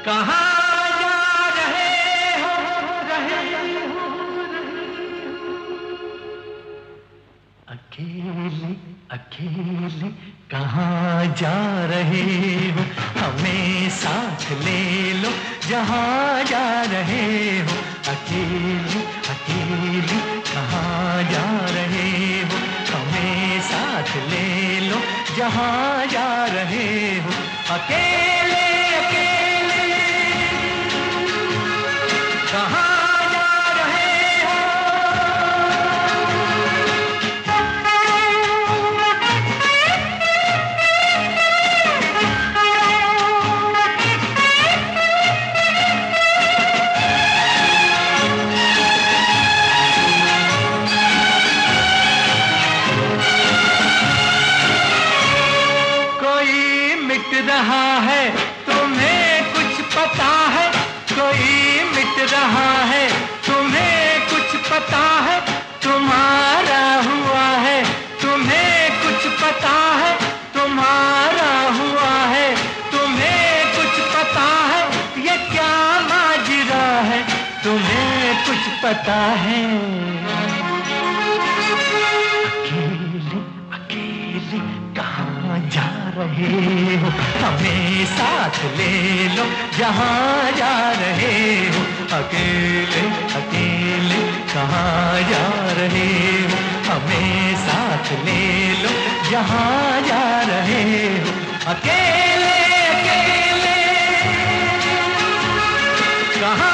कहाँ जा रहे हो, रहे हो, अकेले अकेले कहाँ जा रहे हो, हमें साथ ले लो जहाँ जा रहे हो। अकेले अकेले कहाँ जा रहे हो, हमें साथ ले लो जहाँ जा रहे हो। अकेले अकेले कहाँ रहा है, तुम्हें कुछ पता है, कोई मिट रहा है, तुम्हें कुछ पता है, तुम्हारा हुआ है, तुम्हें कुछ पता है, तुम्हारा हुआ है, तुम्हें कुछ पता है, ये क्या माजरा है, तुम्हें कुछ पता है। अकेले अकेले कहाँ जा रहे हो, हमें साथ ले लो जहाँ जा रहे हो। अकेले अकेले कहाँ जा रहे हो, हमें साथ ले लो जहाँ जा रहे हो। अकेले अकेले कहाँ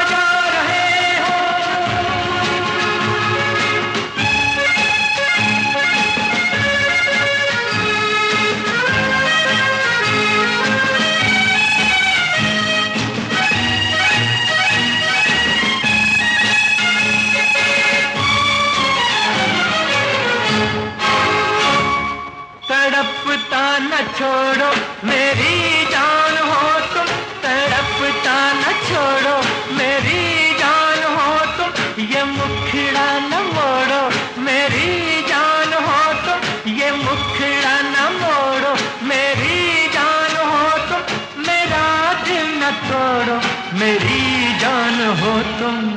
तड़पता न छोड़ो मेरी जान हो तुम, तड़पता न छोड़ो मेरी जान हो तुम, ये मुखड़ा न मोड़ो मेरी जान हो तुम, ये मुखड़ा न मोड़ो मेरी जान हो तुम, मेरा दिल न तोड़ो मेरी जान हो तुम।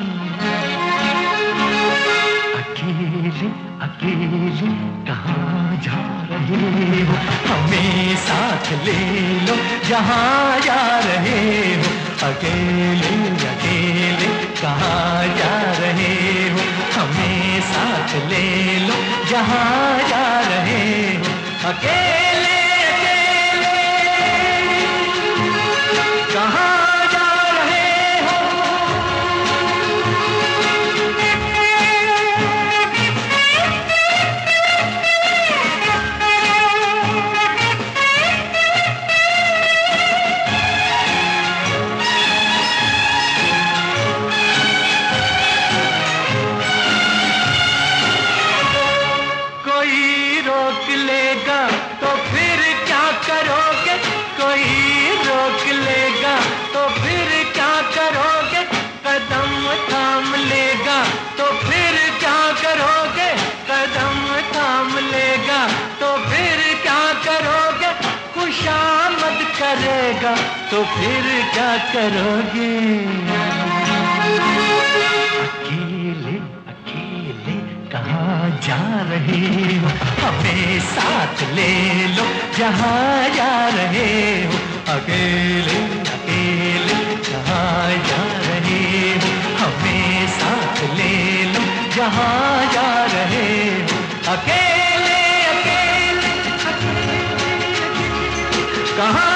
अकेले अकेले कहाँ जा रहे हो, हमें साथ ले लो जहाँ जा रहे हो। अकेले अकेले कहाँ जा रहे हो, हमें साथ ले लो जहाँ जा रहे हो। अकेले अकेले कहाँ रोक लेगा तो फिर क्या करोगे, कोई रोक लेगा तो फिर क्या करोगे, कदम थाम लेगा तो फिर क्या करोगे, कदम थाम लेगा तो फिर क्या करोगे, खुशामद करेगा तो फिर क्या करोगे। अकेले अकेले कहाँ जा रहे हो, हमें साथ ले लो जहाँ जा रहे हो। अकेले अकेले कहाँ जा रहे हो, हमें साथ ले लो जहाँ जा रहे हो। अकेले अकेले कहाँ